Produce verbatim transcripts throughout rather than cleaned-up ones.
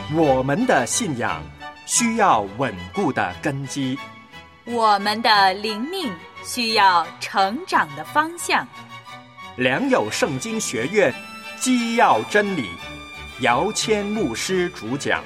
我们的信仰需要稳固的根基， 我们的灵命需要成长的方向。 良友圣经学院基要真理，姚谦牧师主讲。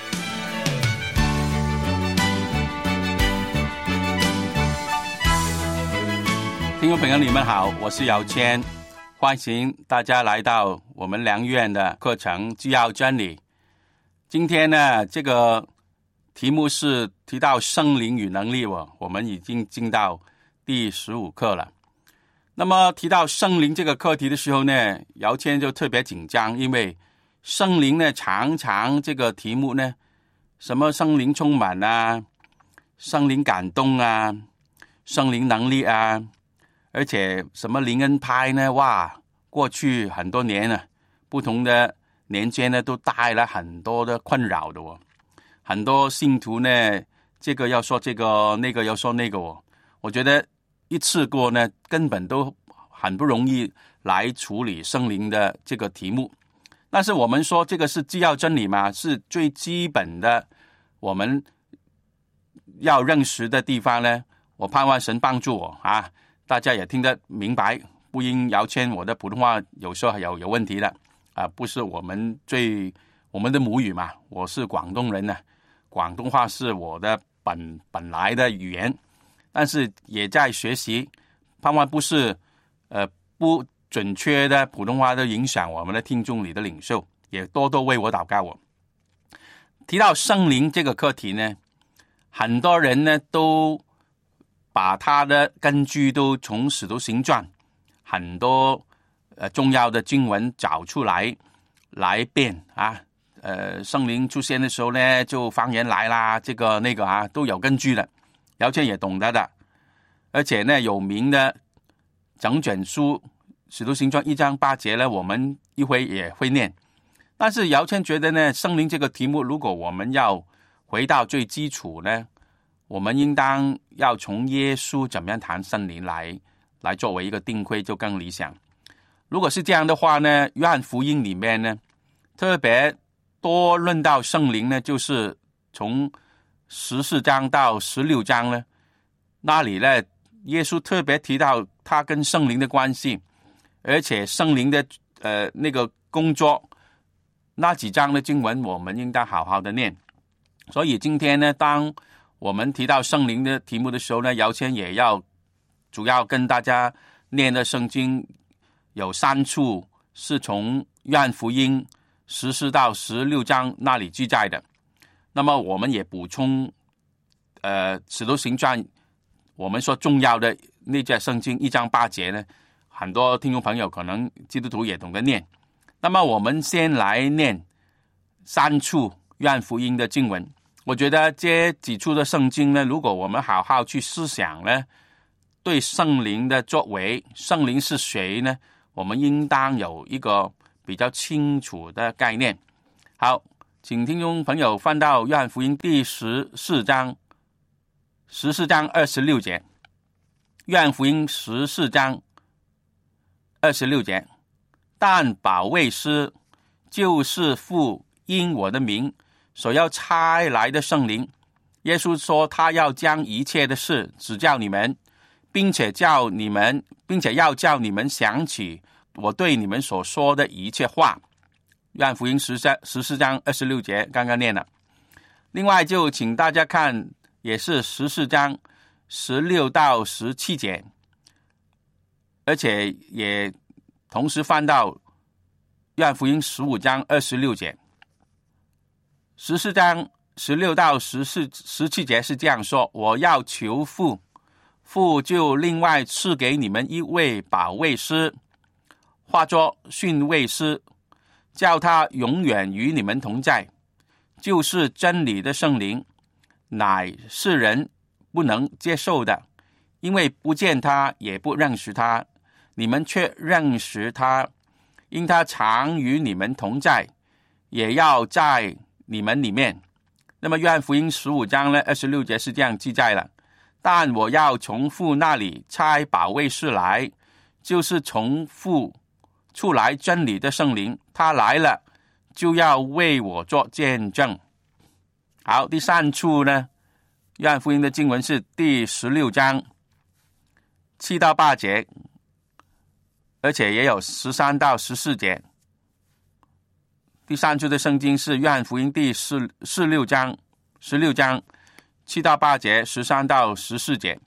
听众朋友你们好，我是姚谦，欢迎大家来到我们良院的课程基要真理。今天呢，这个题目是提到圣灵与能力，我我们已经进到第十五课了。那么提到圣灵这个课题的时候呢，姚谦就特别紧张，因为圣灵呢常常这个题目呢，什么圣灵充满啊，圣灵感动啊，圣灵能力啊，而且什么灵恩派呢，哇，过去很多年了，不同的年间呢都带来很多的困扰的哦。很多信徒呢，这个要说这个，那个要说那个哦。我觉得一次过呢，根本都很不容易来处理圣灵的这个题目。但是我们说这个是基要真理嘛，是最基本的，我们要认识的地方呢。我盼望神帮助我啊，大家也听得明白，不因姚谦我的普通话有时候有有问题的啊，不是我们最我们的母语嘛，我是广东人呢，广东话是我的本本来的语言，但是也在学习，盼望不是呃不准确的普通话都影响我们的听众里的领受，也多多为我祷告我。提到圣灵这个课题呢，很多人呢都把他的根据都从使徒行传很多呃重要的经文找出来来辩啊，呃圣灵出现的时候呢，就方言来啦，这个那个啊都有根据的，姚谦也懂得的，而且呢有名的整卷书使徒行传一章八节呢，我们一会也会念。但是姚谦觉得呢，圣灵这个题目，如果我们要回到最基础呢，我们应当要从耶稣怎么样谈圣灵来来作为一个定规，就更理想。如果是这样的话呢，约翰福音里面呢特别多论到圣灵呢，就是从十四章到十六章呢，那里呢耶稣特别提到他跟圣灵的关系，而且圣灵的呃那个工作，那几章的经文我们应当好好的念。所以今天呢，当我们提到圣灵的题目的时候呢，姚谦也要主要跟大家念的圣经有三处是从约翰福音十四到十六章那里记载的。那么我们也补充呃使徒行传我们说重要的那节圣经一章八节呢，很多听众朋友可能基督徒也懂得念。那么我们先来念三处约翰福音的经文。我觉得这几处的圣经呢，如果我们好好去思想呢，对圣灵的作为，圣灵是谁呢，我们应当有一个比较清楚的概念。好，请听众朋友翻到约翰福音第十四章十四章二十六节。约翰福音十四章二十六节，但保惠师就是父因我的名所要差来的圣灵，耶稣说他要将一切的事指教你们，并且叫你们，并且要叫你们想起我对你们所说的一切话。约翰福音十四章二十六节刚刚念了。另外就请大家看，也是十四章十六到十七节，而且也同时翻到约翰福音十五章二十六节。十四章十六到十四十七节是这样说：我要求父，父就另外赐给你们一位保惠师，化作训慰师，叫他永远与你们同在，就是真理的圣灵，乃世人不能接受的，因为不见他也不认识他，你们却认识他，因他常与你们同在，也要在你们里面。那么约翰福音十五章呢二十六节是这样记载了：但我要从父那里差保惠师来，就是从父出来真理的圣灵，他来了就要为我做见证。好，第三处呢，约翰福音的经文是第十六章七到八节，而且也有十三到十四节。第三处的圣经是约翰福音第四十六章十六章七到八节，十三到十四节。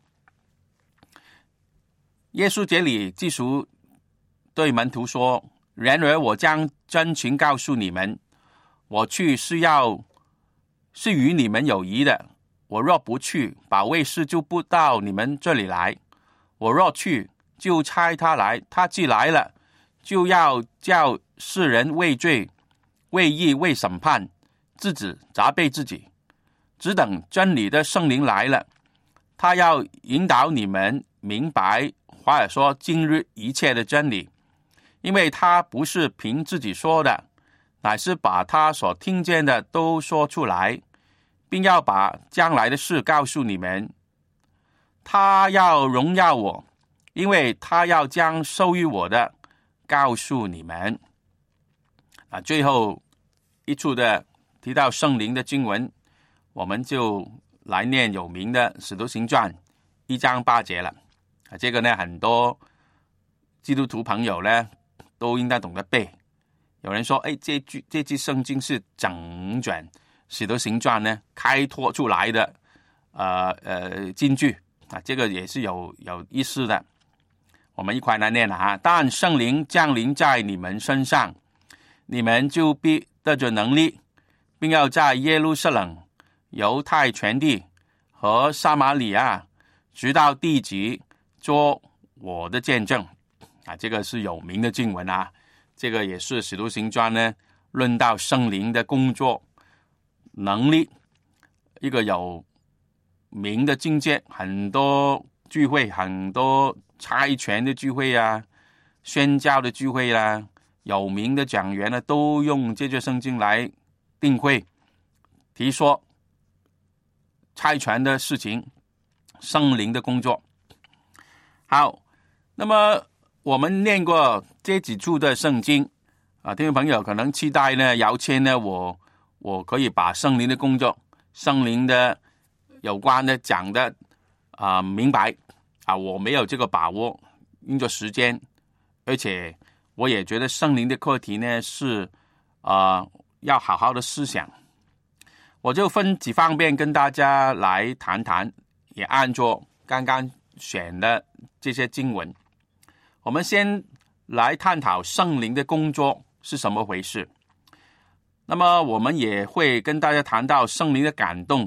耶稣这里记述对门徒说：然而我将真情告诉你们，我去是要是与你们有益的。我若不去，保惠师就不到你们这里来；我若去，就差他来。他既来了，就要叫世人为罪、为义、为审判，自己责备自己。只等真理的圣灵来了，他要引导你们明白，或者说今日一切的真理，因为他不是凭自己说的，乃是把他所听见的都说出来，并要把将来的事告诉你们。他要荣耀我，因为他要将授予我的告诉你们。啊，最后一处的提到圣灵的经文，我们就来念有名的使徒行传一章八节了。啊，这个呢，很多基督徒朋友呢都应该懂得背。有人说，哎，这句这句圣经是整卷使徒行传呢开拓出来的呃呃金句啊，这个也是有有意思的。我们一块来念了啊。但圣灵降临在你们身上，你们就必得着能力，并要在耶路撒冷、犹太全地和撒玛利亚直到地极做我的见证啊。这个是有名的经文啊。这个也是使徒行传呢论到圣灵的工作能力一个有名的境界。很多聚会，很多差遣的聚会啊，宣教的聚会啊，有名的讲员呢都用这卷圣经来定会提说差遣的事情，圣灵的工作。好，那么我们念过这几处的圣经啊，听众朋友可能期待呢，姚谦呢，我我可以把圣灵的工作、圣灵的有关的讲的啊、呃、明白啊，我没有这个把握，因着时间，而且我也觉得圣灵的课题呢是啊、呃、要好好的思想，我就分几方面跟大家来谈谈，也按照刚刚选的这些经文。我们先来探讨圣灵的工作是什么回事。那么我们也会跟大家谈到圣灵的感动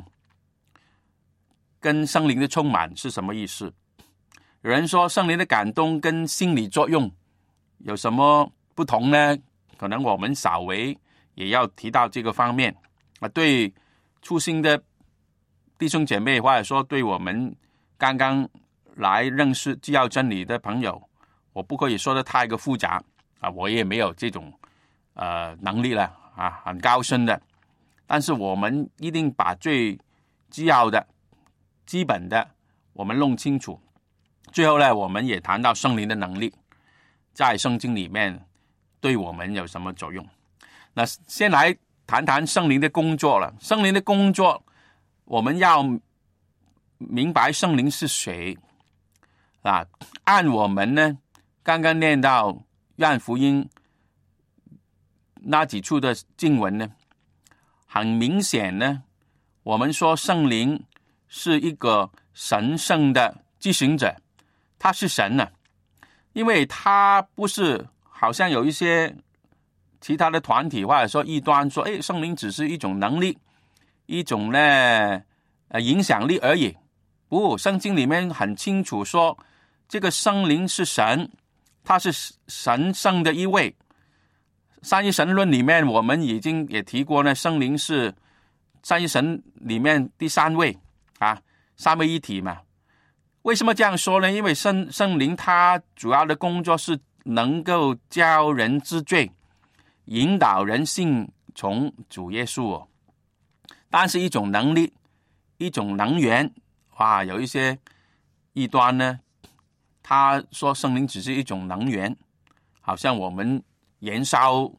跟圣灵的充满是什么意思。有人说圣灵的感动跟心理作用有什么不同呢？可能我们稍微也要提到这个方面啊。对初心的弟兄姐妹，或者说对我们刚刚来认识基要真理的朋友，我不可以说的太过复杂啊，我也没有这种呃能力了啊，很高深的。但是我们一定把最基要的、基本的我们弄清楚。最后呢，我们也谈到圣灵的能力在圣经里面对我们有什么作用。那先来谈谈圣灵的工作了。圣灵的工作，我们要明白圣灵是谁啊？按我们呢刚刚念到约翰福音那几处的经文呢，很明显呢，我们说圣灵是一个神圣的执行者，他是神啊，因为他不是好像有一些其他的团体或者说异端说，哎，圣灵只是一种能力，一种呢呃影响力而已。不，圣经里面很清楚说，这个圣灵是神，他是神圣的一位。三一神论里面我们已经也提过呢，圣灵是三一神里面第三位啊，三位一体嘛。为什么这样说呢？因为圣圣灵他主要的工作是能够教人知罪，引导人信从主耶稣哦。但是一种能力，一种能源，哇，有一些异端呢，他说圣灵只是一种能源，好像我们燃烧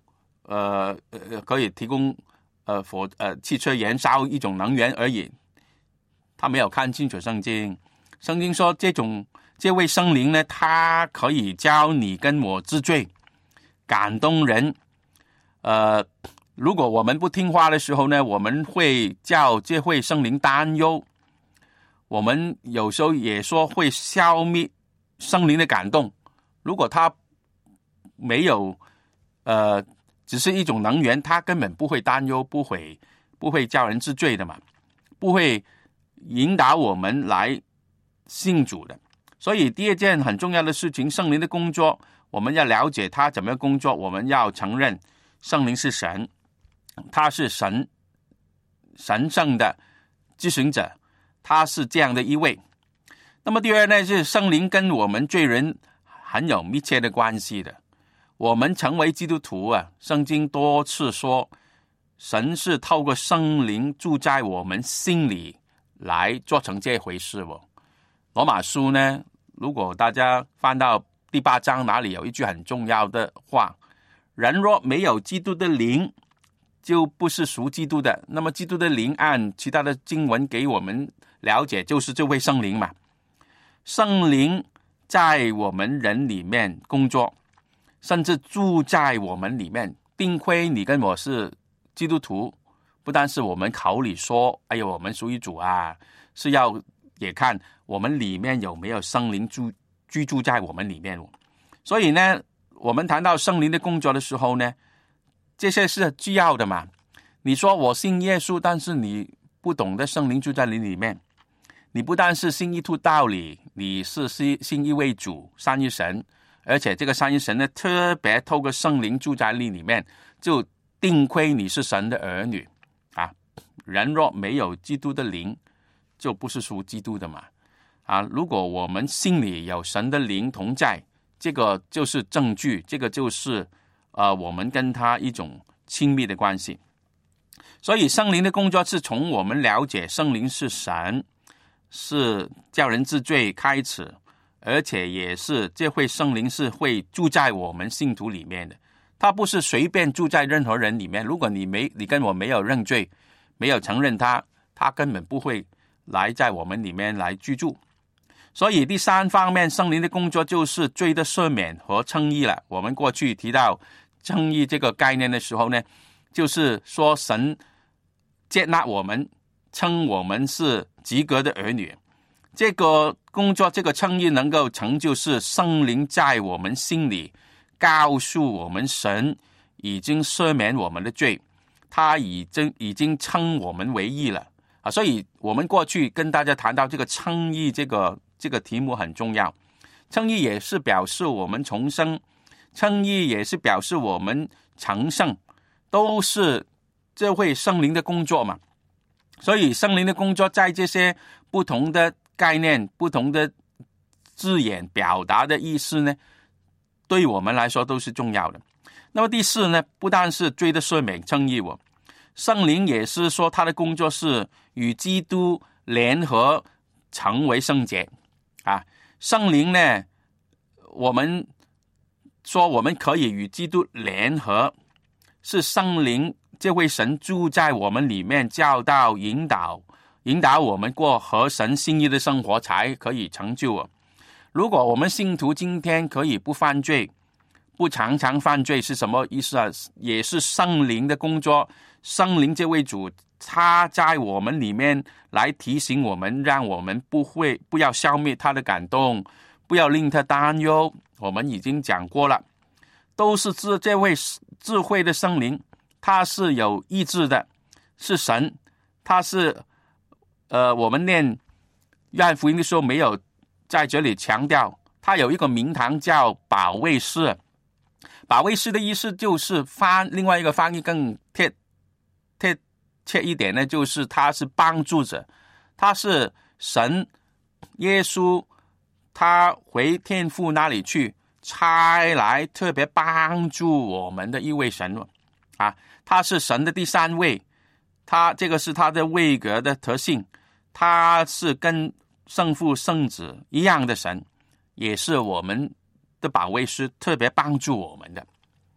呃呃可以提供呃火呃汽车燃烧一种能源而已。他没有看清楚圣经，圣经说这种这位圣灵呢，他可以教你跟我治罪，感动人。呃，如果我们不听话的时候呢，我们会叫这位圣灵担忧。我们有时候也说会消灭圣灵的感动。如果他没有呃，只是一种能源，他根本不会担忧，不会不会叫人治罪的嘛，不会引导我们来信主的。所以第二件很重要的事情，圣灵的工作，我们要了解他怎么样工作，我们要承认圣灵是神，他是神神圣的执行者，他是这样的一位。那么第二呢，是圣灵跟我们罪人很有密切的关系的。我们成为基督徒啊，圣经多次说神是透过圣灵住在我们心里来做成这回事哦。罗马书呢，如果大家翻到第八章，哪里有一句很重要的话，人若没有基督的灵，就不是属基督的。那么基督的灵按其他的经文给我们了解，就是这位圣灵嘛。圣灵在我们人里面工作，甚至住在我们里面。并非你跟我是基督徒，不但是我们口里说哎呦我们属于主啊，是要也看我们里面有没有圣灵住居住在我们里面。所以呢，我们谈到圣灵的工作的时候呢，这些是需要的嘛。你说我信耶稣，但是你不懂得圣灵住在你里面，你不但是信一套道理，你是信一位主三一神，而且这个三一神呢，特别透过圣灵住在你里面，就定亏你是神的儿女啊。人若没有基督的灵，就不是属基督的嘛啊。如果我们心里有神的灵同在，这个就是证据，这个就是呃我们跟他一种亲密的关系。所以圣灵的工作是从我们了解圣灵是神，是叫人治罪开始，而且也是这会圣灵是会住在我们信徒里面的。他不是随便住在任何人里面，如果你没你跟我没有认罪，没有承认他，他根本不会来在我们里面来居住。所以第三方面，圣灵的工作就是罪的赦免和称义了。我们过去提到称义这个概念的时候呢，就是说神接纳我们，称我们是及格的儿女。这个工作，这个称义能够成就是圣灵在我们心里告诉我们，神已经赦免我们的罪，他已经已经称我们为义了啊。所以我们过去跟大家谈到这个称义这个这个题目很重要。称义也是表示我们重生，称义也是表示我们成圣，都是这位圣灵的工作嘛。所以圣灵的工作在这些不同的概念、不同的字眼表达的意思呢，对我们来说都是重要的。那么第四呢，不但是罪的赦免称义，我圣灵也是说他的工作是与基督联合成为圣洁啊。圣灵呢，我们说我们可以与基督联合，是圣灵这位神住在我们里面，教导引导引导我们过合神心意的生活才可以成就啊。如果我们信徒今天可以不犯罪，不常常犯罪，是什么意思啊？也是圣灵的工作，圣灵这位主他在我们里面来提醒我们，让我们不会不要消灭他的感动，不要令他担忧。我们已经讲过了，都是这这位智慧的圣灵，他是有意志的，是神，他是呃我们念约翰福音的时候没有在这里强调，他有一个名堂叫保惠师。保惠师的意思就是翻另外一个翻译更贴贴切一点呢，就是他是帮助者，他是神耶稣他回天父那里去差来特别帮助我们的一位神啊，他是神的第三位，他这个是他的位格的特性，他是跟圣父圣子一样的神，也是我们的保惠师，特别帮助我们的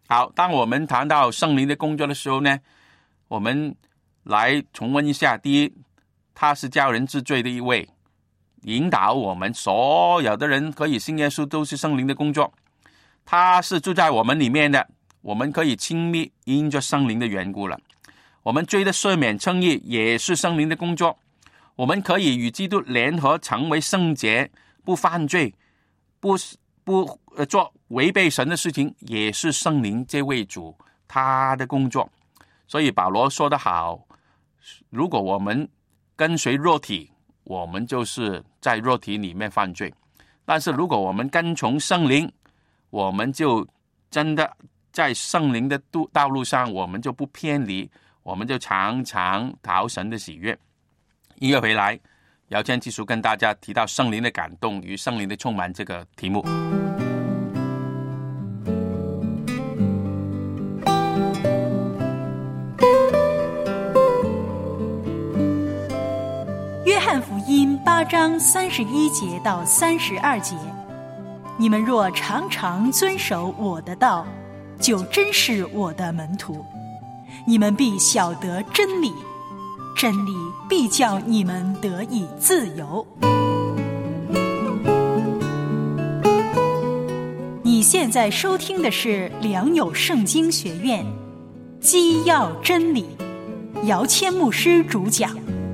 好，当我们谈到圣灵的工作的时候呢，我们来重温一下。第一，他是叫人治罪的一位，引导我们所有的人可以信耶稣，都是圣灵的工作。他是住在我们里面的，我们可以亲密，因着圣灵的缘故了。我们罪的赦免称义也是圣灵的工作。我们可以与基督联合，成为圣洁，不犯罪，不不、呃、做违背神的事情，也是圣灵这位主他的工作。所以保罗说得好，如果我们跟随肉体，我们就是在肉体里面犯罪，但是如果我们跟从圣灵，我们就真的在圣灵的道路上，我们就不偏离，我们就常常讨神的喜悦。音乐回来，姚谦继续跟大家提到圣灵的感动与圣灵的充满这个题目。 约翰福音八章三十一节到三十二节，你们若常常遵守我的道，就真是我的门徒，你们必晓得真理，真理必叫你们得以自由。你现在收听的是良友圣经学院，基要真理，姚谦牧师主讲。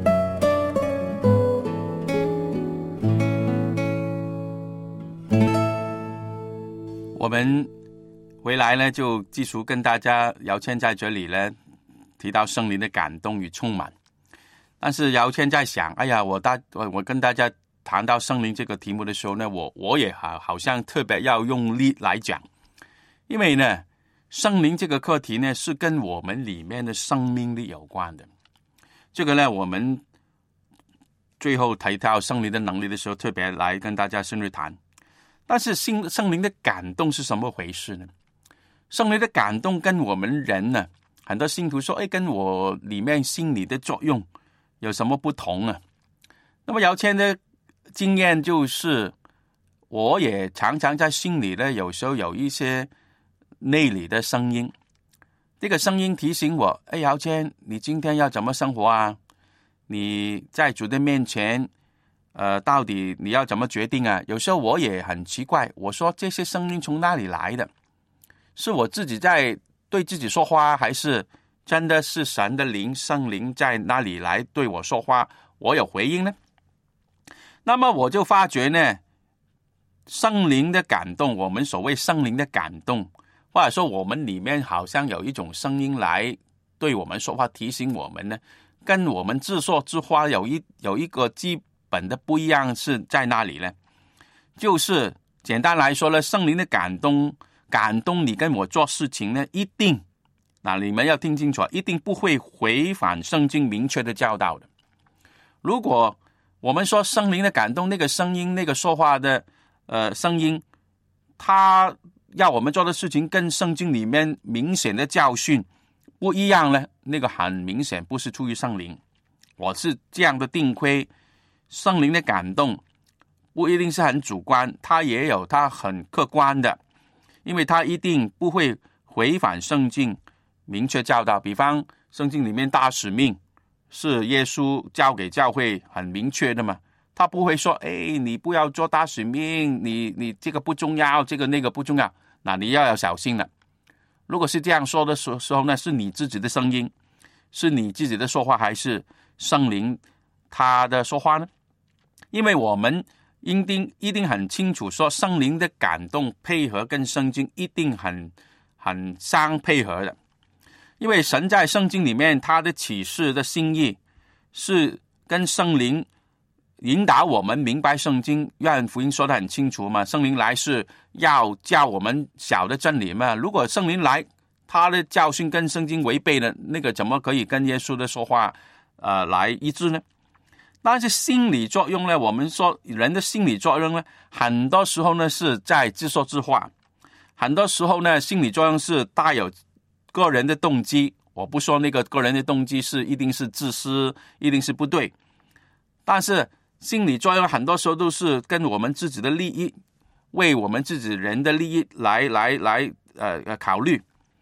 我们回来呢，就继续跟大家，姚谦在这里呢提到圣灵的感动与充满。但是姚谦在想，哎呀，我大我我跟大家谈到圣灵这个题目的时候呢，我我也好好像特别要用力来讲，因为呢，圣灵这个课题呢是跟我们里面的生命力有关的。这个呢，我们最后提到圣灵的能力的时候，特别来跟大家深入谈。但是圣灵的感动是什么回事呢？圣灵的感动跟我们人呢，很多信徒说，哎，跟我里面心理的作用有什么不同啊？那么姚谦的经验就是，我也常常在心里呢，有时候有一些内里的声音，这个声音提醒我，哎，姚谦，你今天要怎么生活啊？你在主的面前呃，到底你要怎么决定啊？有时候我也很奇怪，我说这些声音从哪里来的？是我自己在对自己说话，还是真的是神的灵、圣灵在那里来对我说话，我有回应呢？那么我就发觉呢，圣灵的感动，我们所谓圣灵的感动，或者说我们里面好像有一种声音来对我们说话，提醒我们呢，跟我们自说自话有一有一个基本的不一样是在哪里呢？就是简单来说呢，圣灵的感动感动你跟我做事情呢，一定，那你们要听清楚，一定不会违反圣经明确的教导的。如果我们说圣灵的感动，那个声音，那个说话的呃声音，他要我们做的事情跟圣经里面明显的教训不一样呢，那个很明显不是出于圣灵。我是这样的定规，圣灵的感动不一定是很主观，它也有它很客观的，因为它一定不会违反圣经明确教导。比方圣经里面大使命是耶稣交给教会很明确的嘛，他不会说，哎，你不要做大使命，你你这个不重要，这个那个不重要，那你要要小心了。如果是这样说的时候呢，是你自己的声音，是你自己的说话，还是圣灵他的说话呢？因为我们一定一定很清楚说，圣灵的感动配合跟圣经一定很很相配合的。因为神在圣经里面他的启示的心意是跟圣灵引导我们明白圣经。约翰福音说得很清楚嘛，圣灵来是要教我们晓得真理嘛。如果圣灵来他的教训跟圣经违背的，那个怎么可以跟耶稣的说话呃来一致呢？但是心理作用呢，我们说人的心理作用呢，很多时候呢是在自说自话，很多时候呢心理作用是带有个人的动机。我不说那个个人的动机是一定是自私，一定是不对，但是心理作用很多时候都是跟我们自己的利益，为我们自己人的利益来来来呃考虑。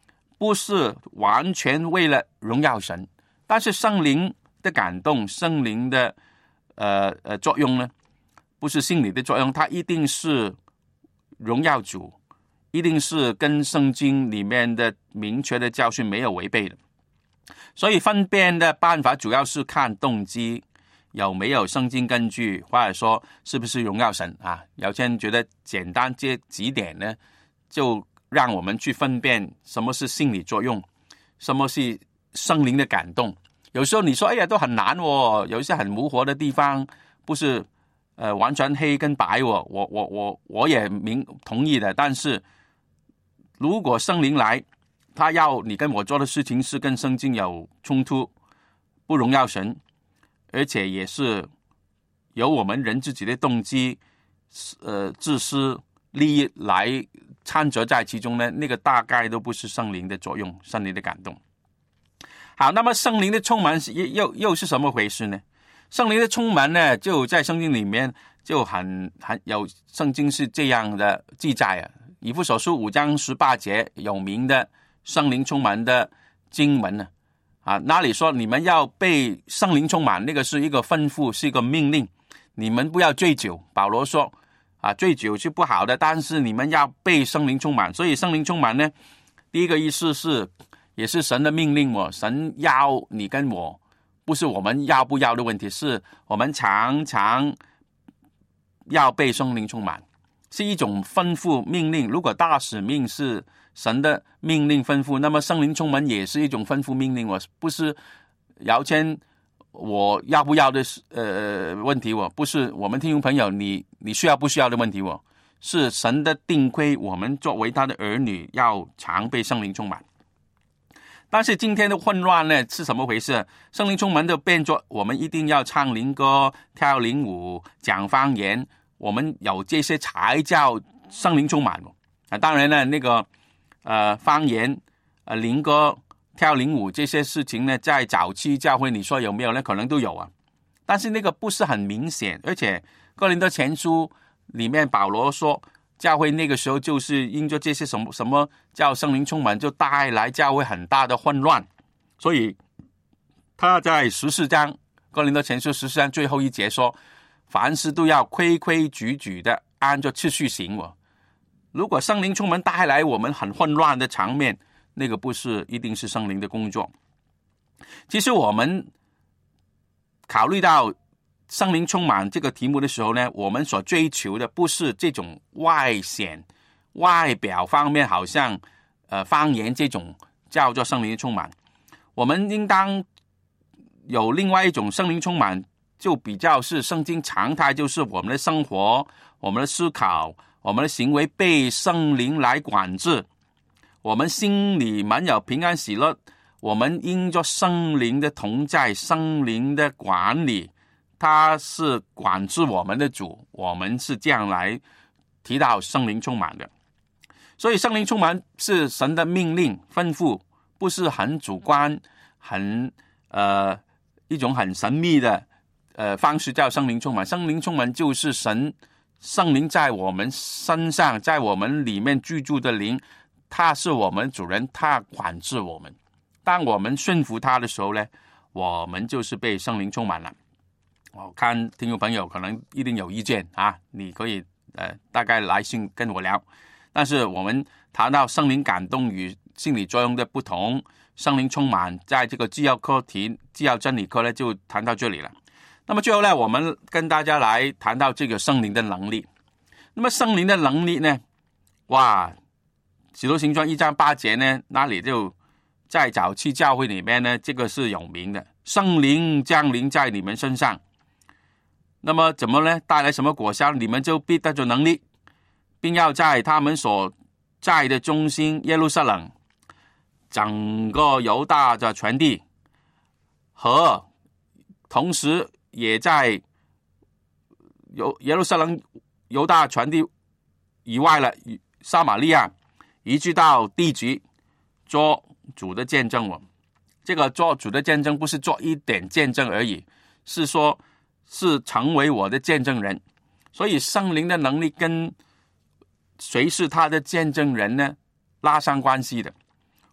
不是完全为了荣耀神，但是圣灵的感动，圣灵的呃呃作用呢，不是心理的作用，它一定是荣耀主，一定是跟圣经里面的明确的教训没有违背的。所以分辨的办法主要是看动机有没有圣经根据，或者说是不是荣耀神啊。姚谦觉得简单这几点呢，就让我们去分辨什么是心理作用，什么是圣灵的感动。有时候你说哎呀都很难哦，有一些很模糊的地方，不是呃完全黑跟白哦，我我我我也明同意的。但是如果圣灵来，他要你跟我做的事情是跟圣经有冲突，不荣耀神，而且也是由我们人自己的动机呃自私利益来掺杂在其中呢，那个大概都不是圣灵的作用，圣灵的感动。好，那么圣灵的充满又又是什么回事呢？圣灵的充满呢，就在圣经里面就很很有，圣经是这样的记载啊，以弗所书五章十八节有名的圣灵充满的经文呢，啊，那里说你们要被圣灵充满，那个是一个吩咐，是一个命令，你们不要醉酒。保罗说啊，醉酒是不好的，但是你们要被圣灵充满。所以圣灵充满呢，第一个意思是也是神的命令哦，神要你跟我，不是我们要不要的问题，是我们常常要被圣灵充满，是一种吩咐命令。如果大使命是神的命令吩咐，那么圣灵充满也是一种吩咐命令，我不是姚谦我要不要的呃问题，我不是我们听众朋友你你需要不需要的问题，我是神的定规，我们作为他的儿女要常被圣灵充满。但是今天的混乱呢是什么回事？圣灵充满就变作我们一定要唱灵歌、跳灵舞、讲方言，我们有这些才叫圣灵充满啊。当然呢，那个呃方言、呃灵歌、跳灵舞这些事情呢，在早期教会你说有没有呢？可能都有啊，但是那个不是很明显。而且哥林多前书里面保罗说，教会那个时候就是因着这些什么什么叫圣灵充满，就带来教会很大的混乱。所以他在十四章哥林多前书十四章最后一节说，凡事都要规规矩矩的按照次序行哦。如果圣灵充满带来我们很混乱的场面，那个不是一定是圣灵的工作。其实我们考虑到圣灵充满这个题目的时候呢，我们所追求的不是这种外显外表方面，好像呃方言这种叫做圣灵充满。我们应当有另外一种圣灵充满，就比较是圣经常态，就是我们的生活、我们的思考、我们的行为被圣灵来管制，我们心里满有平安喜乐，我们因着圣灵的同在、圣灵的管理，他是管制我们的主，我们是这样来提到圣灵充满的。所以圣灵充满是神的命令吩咐，不是很主观很呃一种很神秘的呃方式叫圣灵充满。圣灵充满就是神圣灵在我们身上，在我们里面居住的灵，他是我们主人，他管制我们。当我们顺服他的时候呢，我们就是被圣灵充满了。我看听众朋友可能一定有意见啊，你可以呃大概来信跟我聊。但是我们谈到圣灵感动与心理作用的不同，圣灵充满在这个纪要课题、纪要真理课呢，就谈到这里了。那么最后呢，我们跟大家来谈到这个圣灵的能力。那么圣灵的能力呢，哇，使徒行传一章八节呢，那里就在早期教会里面呢，这个是有名的，圣灵降临在你们身上。那么怎么呢？带来什么果效？你们就必得着能力，并要在他们所在的中心耶路撒冷、整个犹大的全地，和同时也在耶路撒冷、犹大全地以外了，撒玛利亚，一直到地极，做主的见证。我这个做主的见证不是做一点见证而已，是说是成为我的见证人。所以圣灵的能力跟谁是他的见证人呢拉上关系的。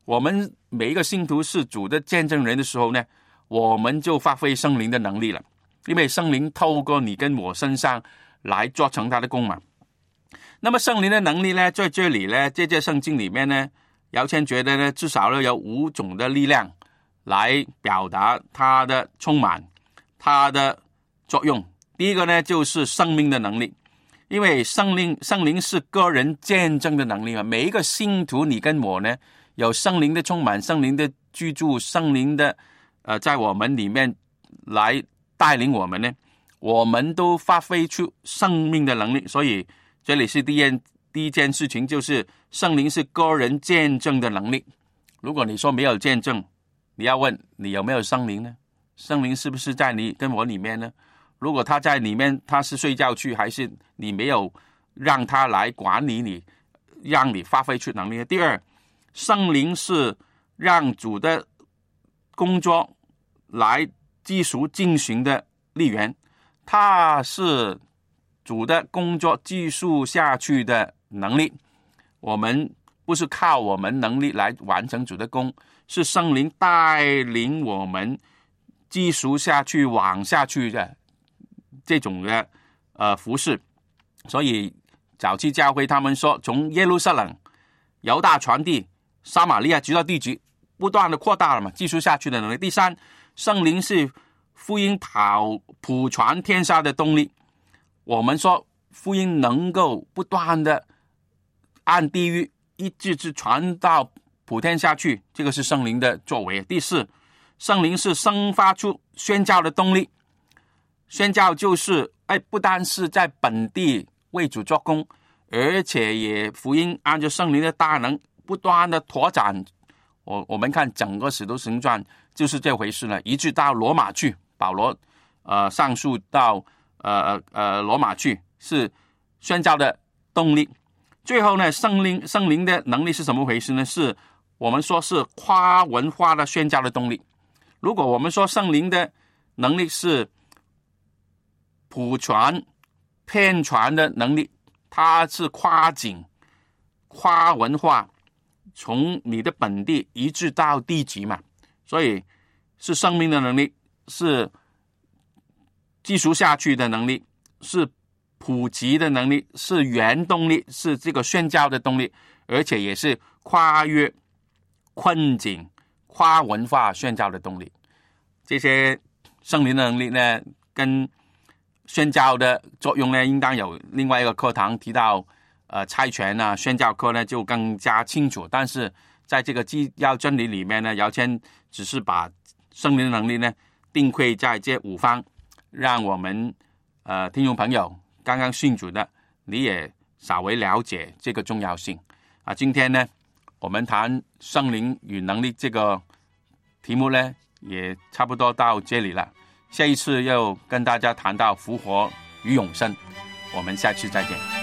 我们每一个信徒是主的见证人的时候呢，我们就发挥圣灵的能力了，因为圣灵透过你跟我身上来做成他的工嘛。那么圣灵的能力呢，在这里呢，这节圣经里面呢，姚谦觉得呢，至少呢有五种的力量来表达它的充满，它的作用。第一个呢，就是生命的能力，因为圣灵圣灵是个人见证的能力嘛。每一个信徒，你跟我呢，有圣灵的充满，圣灵的居住，圣灵的呃，在我们里面来带领我们呢，我们都发挥出生命的能力。所以这里是第一件第一件事情，就是圣灵是个人见证的能力。如果你说没有见证，你要问你有没有圣灵呢？圣灵是不是在你跟我里面呢？如果他在里面，他是睡觉去，还是你没有让他来管理你，让你发挥出能力？第二，圣灵是让主的工作来继续进行的力源，他是主的工作继续下去的能力。我们不是靠我们能力来完成主的工，是圣灵带领我们继续下去往下去的这种的呃服事。所以早期教会他们说，从耶路撒冷、犹大传递、撒玛利亚直到地极，不断的扩大了嘛，继续下去的能力。第三，圣灵是福音跑普传天下的动力。我们说福音能够不断的按地域一直直传到普天下去，这个是圣灵的作为。第四，圣灵是生发出宣教的动力。宣教就是哎，不单是在本地为主做工，而且也福音按照圣灵的大能不断的拓展。我我们看整个使徒行传就是这回事呢，一直到罗马去，保罗呃上诉到呃呃罗马去，是宣教的动力。最后呢，圣灵圣灵的能力是什么回事呢？是我们说是跨文化的宣教的动力。如果我们说圣灵的能力是普传遍传的能力，它是跨境跨文化，从你的本地一直到地极嘛，所以是生命的能力，是继续下去的能力，是普及的能力，是原动力，是这个宣教的动力，而且也是跨越困境、跨文化宣教的动力。这些圣灵的能力呢，跟宣教的作用呢，应当有另外一个课堂提到，呃，差遣啊，宣教课呢就更加清楚。但是在这个基要真理里面呢，姚谦只是把圣灵的能力呢定位在这五方，让我们呃听众朋友刚刚信主的，你也稍微了解这个重要性啊。今天呢，我们谈圣灵与能力这个题目呢，也差不多到这里了。下一次又跟大家谈到复活与永生，我们下次再见。